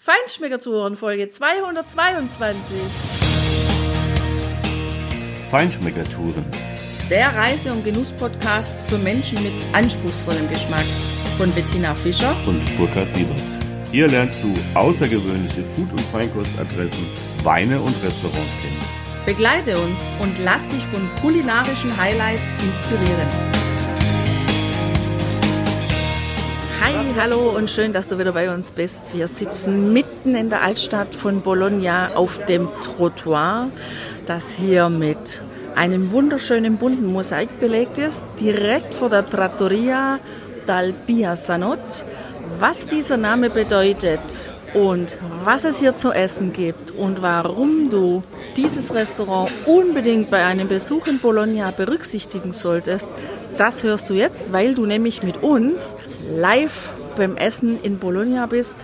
Feinschmeckertouren Folge 222. Feinschmeckertouren. Der Reise- und Genuss-Podcast für Menschen mit anspruchsvollem Geschmack von Bettina Fischer und Burkhard Siebert. Hier lernst du außergewöhnliche Food- und Feinkostadressen, Weine und Restaurants kennen. Begleite uns und lass dich von kulinarischen Highlights inspirieren. Hi, hallo und schön, dass du wieder bei uns bist. Wir sitzen mitten in der Altstadt von Bologna auf dem Trottoir, das hier mit einem wunderschönen bunten Mosaik belegt ist, direkt vor der Trattoria dal Biasanot. Was dieser Name bedeutet und was es hier zu essen gibt und warum du dieses Restaurant unbedingt bei einem Besuch in Bologna berücksichtigen solltest, das hörst du jetzt, weil du nämlich mit uns live beim Essen in Bologna bist.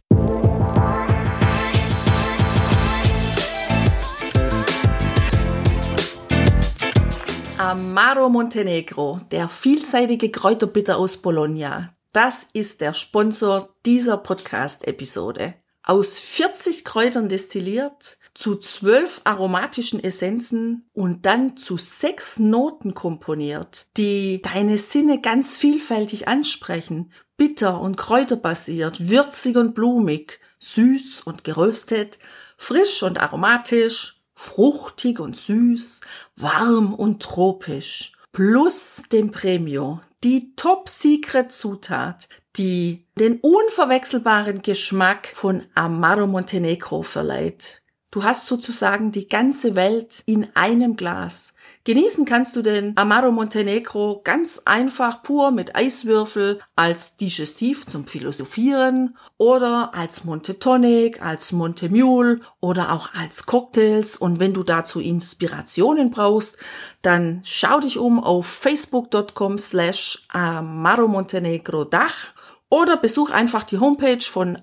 Amaro Montenegro, der vielseitige Kräuterbitter aus Bologna. Das ist der Sponsor dieser Podcast-Episode. Aus 40 Kräutern destilliert, zu 12 aromatischen Essenzen und dann zu 6 Noten komponiert, die deine Sinne ganz vielfältig ansprechen. Bitter und kräuterbasiert, würzig und blumig, süß und geröstet, frisch und aromatisch, fruchtig und süß, warm und tropisch. Plus dem Premio, die Top-Secret-Zutat, die den unverwechselbaren Geschmack von Amaro Montenegro verleiht. Du hast sozusagen die ganze Welt in einem Glas. Genießen kannst du den Amaro Montenegro ganz einfach pur mit Eiswürfel als Digestiv zum Philosophieren oder als Monte Tonic, als Monte Mule oder auch als Cocktails. Und wenn du dazu Inspirationen brauchst, dann schau dich um auf facebook.com/Amaro Montenegro Dach. Oder besuch einfach die Homepage von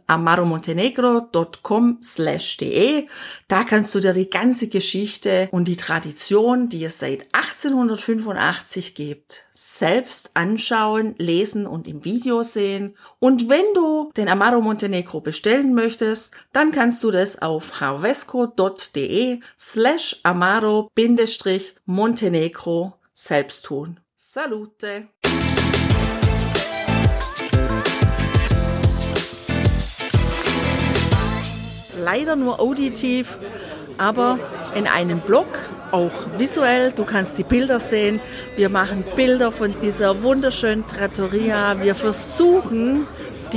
amaromontenegro.com/de. Da kannst du dir die ganze Geschichte und die Tradition, die es seit 1885 gibt, selbst anschauen, lesen und im Video sehen. Und wenn du den Amaro Montenegro bestellen möchtest, dann kannst du das auf harvesco.de/amaro-montenegro selbst tun. Salute! Leider nur auditiv, aber in einem Blog, auch visuell. Du kannst die Bilder sehen. Wir machen Bilder von dieser wunderschönen Trattoria. Wir versuchen,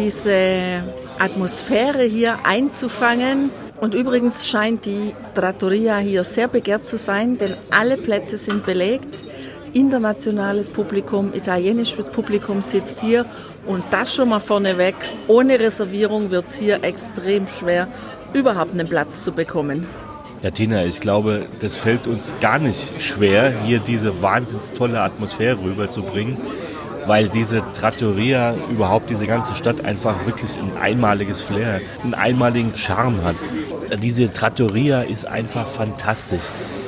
diese Atmosphäre hier einzufangen. Und übrigens scheint die Trattoria hier sehr begehrt zu sein, denn alle Plätze sind belegt. Internationales Publikum, italienisches Publikum sitzt hier und das schon mal vorneweg. Ohne Reservierung wird es hier extrem schwer, überhaupt einen Platz zu bekommen. Ja, Tina, ich glaube, das fällt uns gar nicht schwer, hier diese wahnsinns tolle Atmosphäre rüberzubringen, weil diese Trattoria, überhaupt diese ganze Stadt einfach wirklich ein einmaliges Flair, einen einmaligen Charme hat. Diese Trattoria ist einfach fantastisch.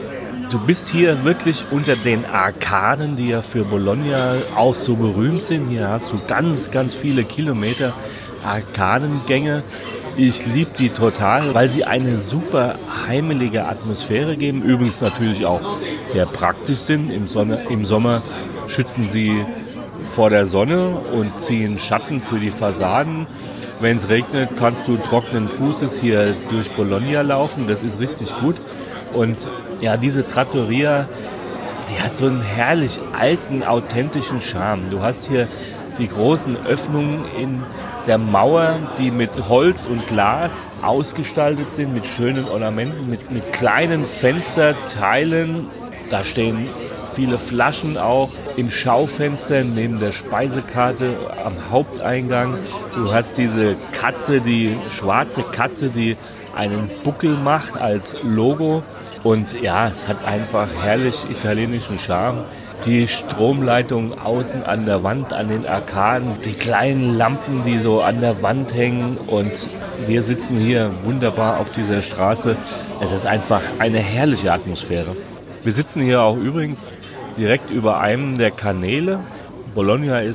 Du bist hier wirklich unter den Arkaden, die ja für Bologna auch so berühmt sind. Hier hast du ganz, ganz viele Kilometer Arkadengänge. Ich liebe die total, weil sie eine super heimelige Atmosphäre geben. Übrigens natürlich auch sehr praktisch sind. Im Sommer schützen sie vor der Sonne und ziehen Schatten für die Fassaden. Wenn es regnet, kannst du trockenen Fußes hier durch Bologna laufen. Das ist richtig gut. Und ja, diese Trattoria, die hat so einen herrlich alten, authentischen Charme. Du hast hier die großen Öffnungen in der Mauer, die mit Holz und Glas ausgestaltet sind, mit schönen Ornamenten, mit kleinen Fensterteilen. Da stehen viele Flaschen auch im Schaufenster neben der Speisekarte am Haupteingang. Du hast diese Katze, die schwarze Katze, die einen Buckel macht als Logo. Und ja, es hat einfach herrlich italienischen Charme. Die Stromleitung außen an der Wand, an den Arkaden, die kleinen Lampen, die so an der Wand hängen. Und wir sitzen hier wunderbar auf dieser Straße. Es ist einfach eine herrliche Atmosphäre. Wir sitzen hier auch übrigens direkt über einem der Kanäle. Bologna ist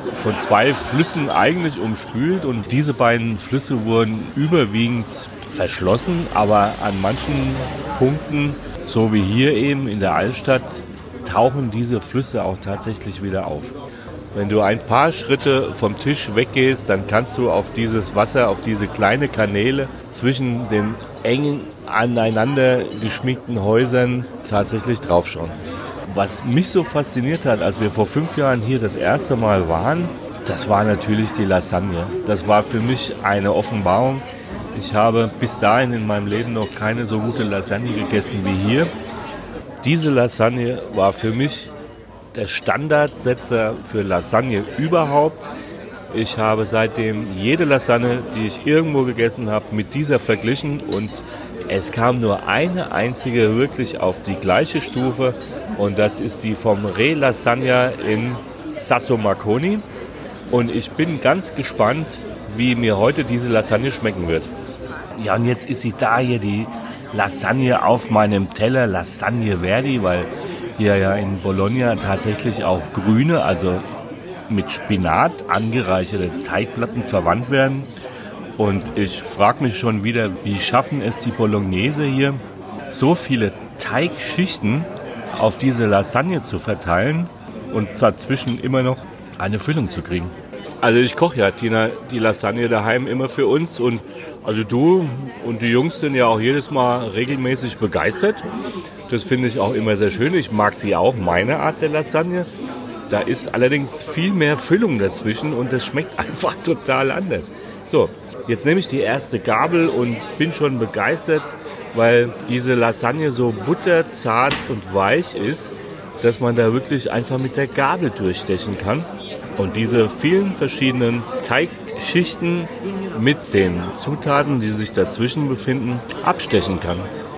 von 2 Flüssen eigentlich umspült und diese beiden Flüsse wurden überwiegend verschlossen, aber an manchen Punkten, so wie hier eben in der Altstadt, tauchen diese Flüsse auch tatsächlich wieder auf. Wenn du ein paar Schritte vom Tisch weggehst, dann kannst du auf dieses Wasser, auf diese kleine Kanäle zwischen den engen, aneinander geschminkten Häusern tatsächlich draufschauen. Was mich so fasziniert hat, als wir vor 5 Jahren hier das erste Mal waren, das war natürlich die Lasagne. Das war für mich eine Offenbarung. Ich habe bis dahin in meinem Leben noch keine so gute Lasagne gegessen wie hier. Diese Lasagne war für mich der Standardsetzer für Lasagne überhaupt. Ich habe seitdem jede Lasagne, die ich irgendwo gegessen habe, mit dieser verglichen und es kam nur eine einzige wirklich auf die gleiche Stufe und das ist die vom Re Lasagna in Sasso Marconi. Und ich bin ganz gespannt, wie mir heute diese Lasagne schmecken wird. Ja, und jetzt ist sie da hier, die Lasagne auf meinem Teller, Lasagne Verdi, weil hier ja in Bologna tatsächlich auch grüne, also mit Spinat angereicherte Teigplatten verwandt werden. Und ich frage mich schon wieder, wie schaffen es die Bolognese hier, so viele Teigschichten auf diese Lasagne zu verteilen und dazwischen immer noch eine Füllung zu kriegen. Also ich koche ja, Tina, die Lasagne daheim immer für uns und also du und die Jungs sind ja auch jedes Mal regelmäßig begeistert. Das finde ich auch immer sehr schön. Ich mag sie auch, meine Art der Lasagne. Da ist allerdings viel mehr Füllung dazwischen und das schmeckt einfach total anders. So, jetzt nehme ich die erste Gabel und bin schon begeistert, weil diese Lasagne so butterzart und weich ist, dass man da wirklich einfach mit der Gabel durchstechen kann. Und diese vielen verschiedenen Teigschichten mit den Zutaten, die sich dazwischen befinden, abstechen kann.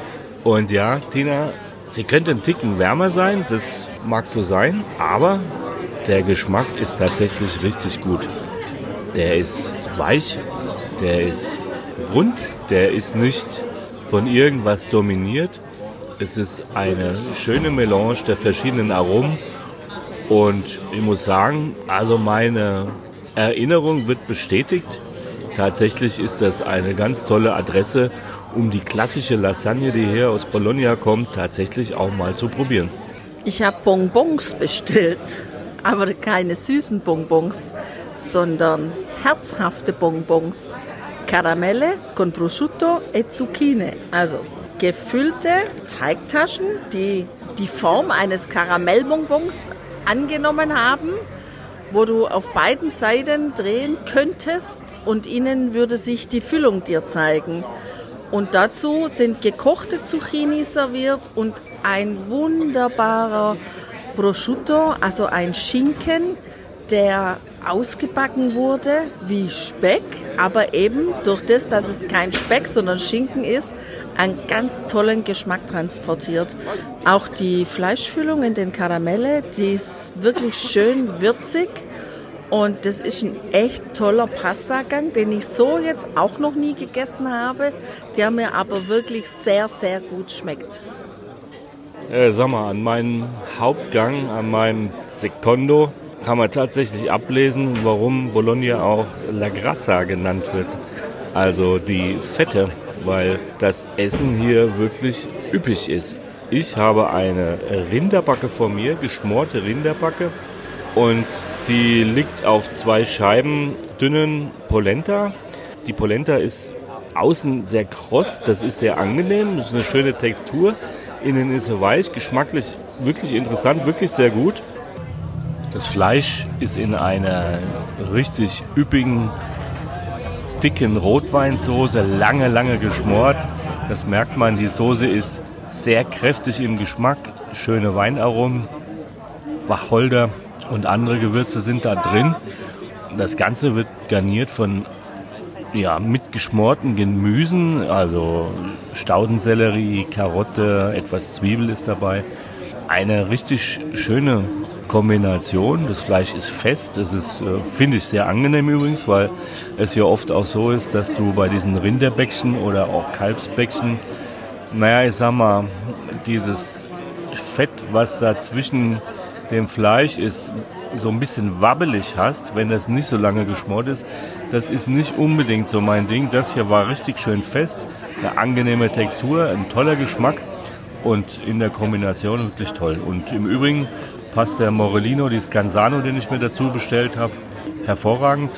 Und ja, Tina, sie könnte ein Ticken wärmer sein, das mag so sein, aber der Geschmack ist tatsächlich richtig gut. Der ist weich, der ist rund, der ist nicht von irgendwas dominiert. Es ist eine schöne Melange der verschiedenen Aromen. Und ich muss sagen, also meine Erinnerung wird bestätigt. Tatsächlich ist das eine ganz tolle Adresse, um die klassische Lasagne, die hier aus Bologna kommt, tatsächlich auch mal zu probieren. Ich habe Bonbons bestellt, aber keine süßen Bonbons, sondern herzhafte Bonbons. Karamelle con prosciutto e zucchine, also gefüllte Teigtaschen, die die Form eines Karamellbonbons angenommen haben, wo du auf beiden Seiten drehen könntest und innen würde sich die Füllung dir zeigen. Und dazu sind gekochte Zucchini serviert und ein wunderbarer Prosciutto, also ein Schinken, der ausgebacken wurde wie Speck, aber eben durch das, dass es kein Speck, sondern Schinken ist, einen ganz tollen Geschmack transportiert. Auch die Fleischfüllung in den Karamelle, die ist wirklich schön würzig und das ist ein echt toller Pastagang, den ich so jetzt auch noch nie gegessen habe, der mir aber wirklich sehr, sehr gut schmeckt. Sag mal, an meinem Hauptgang, an meinem Secondo, kann man tatsächlich ablesen, warum Bologna auch La Grassa genannt wird, also die Fette, weil das Essen hier wirklich üppig ist. Ich habe eine Rinderbacke vor mir, geschmorte Rinderbacke, und die liegt auf 2 Scheiben dünnen Polenta. Die Polenta ist außen sehr kross, das ist sehr angenehm, das ist eine schöne Textur, innen ist sie weich, geschmacklich wirklich interessant, wirklich sehr gut. Das Fleisch ist in einer richtig üppigen, dicken Rotweinsoße, lange geschmort. Das merkt man, die Soße ist sehr kräftig im Geschmack, schöne Weinaromen, Wacholder und andere Gewürze sind da drin. Das Ganze wird garniert von mit geschmorten Gemüsen, also Staudensellerie, Karotte, etwas Zwiebel ist dabei. Eine richtig schöne Kombination. Das Fleisch ist fest. Es ist, finde ich, sehr angenehm übrigens, weil es ja oft auch so ist, dass du bei diesen Rinderbäckchen oder auch Kalbsbäckchen, ich sag mal, dieses Fett, was da zwischen dem Fleisch ist, so ein bisschen wabbelig hast, wenn das nicht so lange geschmort ist. Das ist nicht unbedingt so mein Ding. Das hier war richtig schön fest, eine angenehme Textur, ein toller Geschmack und in der Kombination wirklich toll. Und im Übrigen passt der Morellino, die Scansano, den ich mir dazu bestellt habe, hervorragend.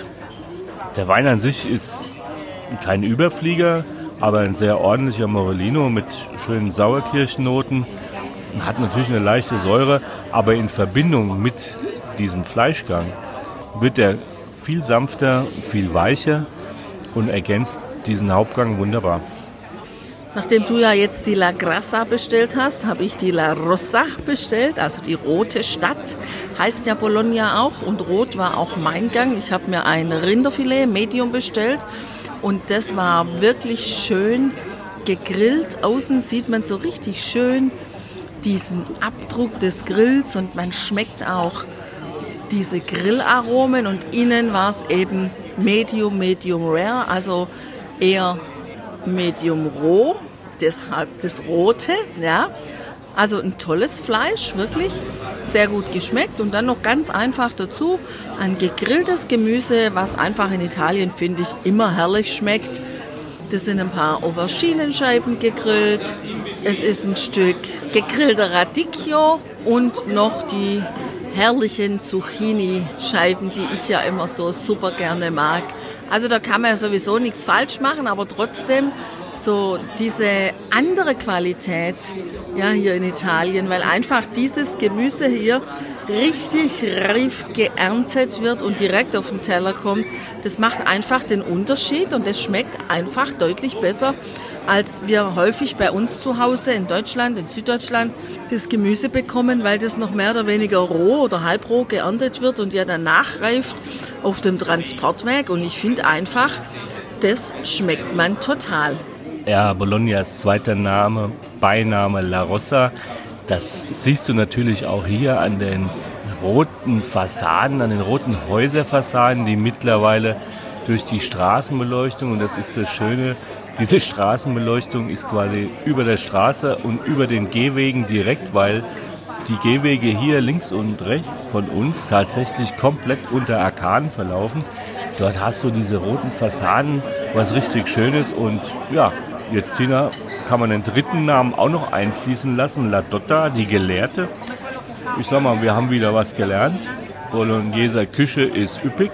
Der Wein an sich ist kein Überflieger, aber ein sehr ordentlicher Morellino mit schönen Sauerkirschennoten. Hat natürlich eine leichte Säure, aber in Verbindung mit diesem Fleischgang wird er viel sanfter, viel weicher und ergänzt diesen Hauptgang wunderbar. Nachdem du ja jetzt die La Grassa bestellt hast, habe ich die La Rossa bestellt, also die rote Stadt, heißt ja Bologna auch, und rot war auch mein Gang. Ich habe mir ein Rinderfilet Medium bestellt und das war wirklich schön gegrillt. Außen sieht man so richtig schön diesen Abdruck des Grills und man schmeckt auch diese Grillaromen, und innen war es eben Medium Rare, also eher Medium roh, deshalb das Rote, ja. Also ein tolles Fleisch, wirklich sehr gut geschmeckt, und dann noch ganz einfach dazu ein gegrilltes Gemüse, was einfach in Italien, finde ich, immer herrlich schmeckt. Das sind ein paar Auberginenscheiben gegrillt, es ist ein Stück gegrillter Radicchio und noch die herrlichen Zucchini-Scheiben, die ich ja immer so super gerne mag. Also da kann man ja sowieso nichts falsch machen, aber trotzdem so diese andere Qualität ja, hier in Italien, weil einfach dieses Gemüse hier richtig reif geerntet wird und direkt auf den Teller kommt, das macht einfach den Unterschied und das schmeckt einfach deutlich besser, als wir häufig bei uns zu Hause in Deutschland, in Süddeutschland, das Gemüse bekommen, weil das noch mehr oder weniger roh oder halbroh geerntet wird und ja dann nachreift auf dem Transportweg. Und ich finde einfach, das schmeckt man total. Ja, Bolognas zweiter Name, Beiname La Rossa, das siehst du natürlich auch hier an den roten Fassaden, an den roten Häuserfassaden, die mittlerweile durch die Straßenbeleuchtung, und das ist das Schöne, diese Straßenbeleuchtung ist quasi über der Straße und über den Gehwegen direkt, weil die Gehwege hier links und rechts von uns tatsächlich komplett unter Arkaden verlaufen. Dort hast du diese roten Fassaden, was richtig schön ist. Und ja, jetzt, Tina, kann man den dritten Namen auch noch einfließen lassen, La Dotta, die Gelehrte. Ich sag mal, wir haben wieder was gelernt. Bologneser Küche ist üppig.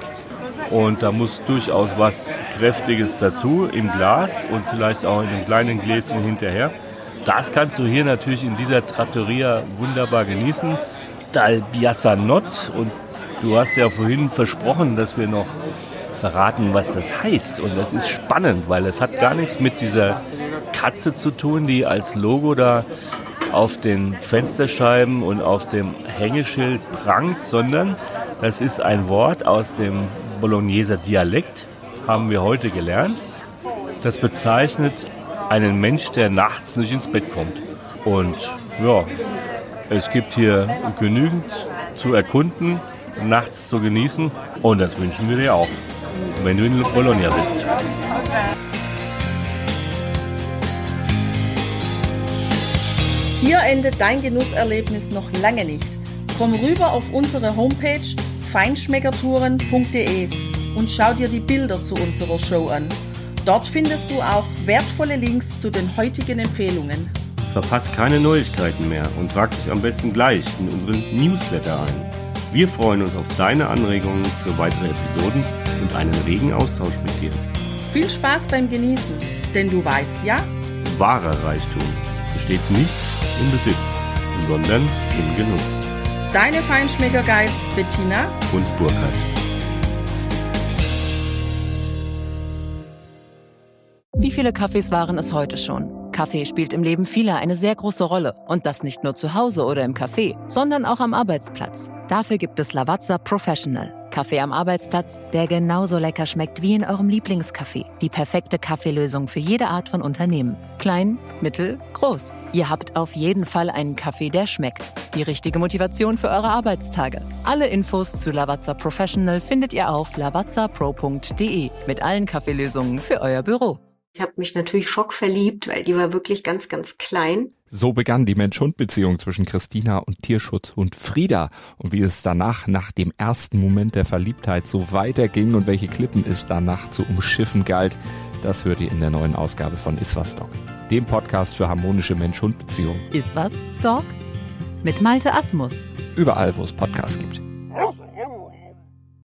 Und da muss durchaus was Kräftiges dazu im Glas und vielleicht auch in einem kleinen Gläschen hinterher. Das kannst du hier natürlich in dieser Trattoria wunderbar genießen. Dal Biassanot. Und du hast ja vorhin versprochen, dass wir noch verraten, was das heißt. Und das ist spannend, weil es hat gar nichts mit dieser Katze zu tun, die als Logo da auf den Fensterscheiben und auf dem Hängeschild prangt, sondern das ist ein Wort aus dem Bologneser Dialekt, haben wir heute gelernt. Das bezeichnet einen Mensch, der nachts nicht ins Bett kommt. Und ja, es gibt hier genügend zu erkunden, nachts zu genießen. Und das wünschen wir dir auch, wenn du in Bologna bist. Hier endet dein Genusserlebnis noch lange nicht. Komm rüber auf unsere Homepage feinschmeckertouren.de und schau dir die Bilder zu unserer Show an. Dort findest du auch wertvolle Links zu den heutigen Empfehlungen. Verpass keine Neuigkeiten mehr und trag dich am besten gleich in unseren Newsletter ein. Wir freuen uns auf deine Anregungen für weitere Episoden und einen regen Austausch mit dir. Viel Spaß beim Genießen, denn du weißt ja, wahrer Reichtum besteht nicht im Besitz, sondern im Genuss. Deine Feinschmecker-Guides Bettina und Burkhard. Wie viele Kaffees waren es heute schon? Kaffee spielt im Leben vieler eine sehr große Rolle. Und das nicht nur zu Hause oder im Café, sondern auch am Arbeitsplatz. Dafür gibt es Lavazza Professional. Kaffee am Arbeitsplatz, der genauso lecker schmeckt wie in eurem Lieblingscafé. Die perfekte Kaffeelösung für jede Art von Unternehmen. Klein, mittel, groß. Ihr habt auf jeden Fall einen Kaffee, der schmeckt. Die richtige Motivation für eure Arbeitstage. Alle Infos zu Lavazza Professional findet ihr auf lavazzapro.de mit allen Kaffeelösungen für euer Büro. Ich habe mich natürlich schockverliebt, weil die war wirklich ganz, ganz klein. So begann die Mensch-Hund-Beziehung zwischen Christina und Tierschutzhund Frieda. Und wie es danach, nach dem ersten Moment der Verliebtheit, so weiterging und welche Klippen es danach zu umschiffen galt, das hört ihr in der neuen Ausgabe von Iswas Dog, dem Podcast für harmonische Mensch-Hund-Beziehungen. Iswas Dog? Mit Malte Asmus. Überall, wo es Podcasts gibt.